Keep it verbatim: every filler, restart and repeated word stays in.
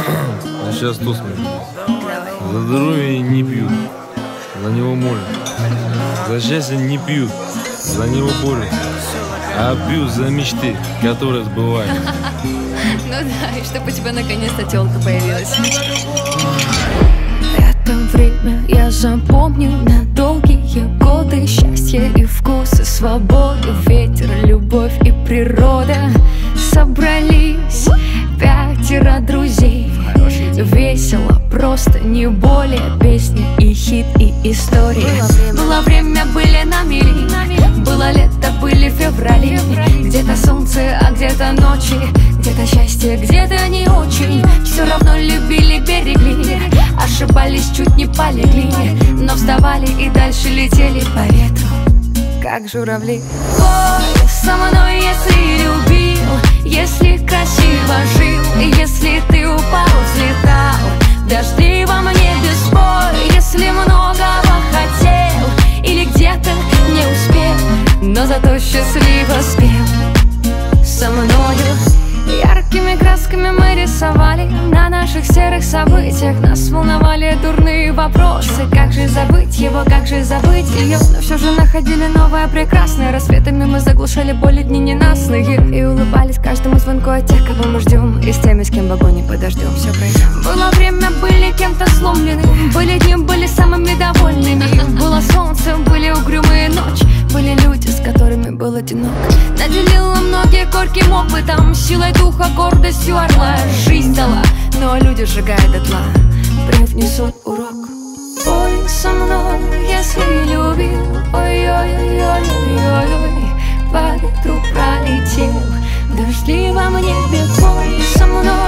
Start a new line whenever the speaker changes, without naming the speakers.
А сейчас тост мне. За здоровье не пьют, за него молят. За счастье не пьют, за него борют. А пьют за мечты, которые сбываются.
Ну да, и чтобы у тебя наконец-то тёлка появилась.
Это время я запомню на долгие годы. Счастье и вкус, и свободу, ветер, любовь и природа. Собрались пятеро друзей. Весело, просто не более. Песни и хит, и история. Было время, были на мели. Было лето, были феврали. Где-то солнце, а где-то ночи. Где-то счастье, где-то не очень. Все равно любили, берегли. Ошибались, чуть не полегли. Но вставали и дальше летели по ветру, как журавли. Пой со мной, если любил, если красиво жил, если ты упал, взлетал в дождливом небе спой. Если многого хотел или где-то не успел, но зато счастливо спел со мною. Яркими красками мы рисовали на наших серых событиях. Нас волновали дурные вопросы. Как же забыть его, как же забыть ее? Но все же находили новое прекрасное. Рассветами мы заглушали боли дни ненастные и улыбались каждому звонку от тех, кого мы ждем, и с теми, с кем в огонь не подождем. Все пройдем. Было время, были кем-то сломлены. Были дни, были самыми довольными. Было солнце, были угрюмые ночи. Были люди, с которыми был одинок. Наделила многие горьким опытом, силой духа, гордостью орла. Жизнь дала, но люди сжигают дотла, привнесут урок. Пой со мной, если любил, ой-ой-ой-ой-ой-ой. По ветру пролетел в дождливом небе. Пой со мной,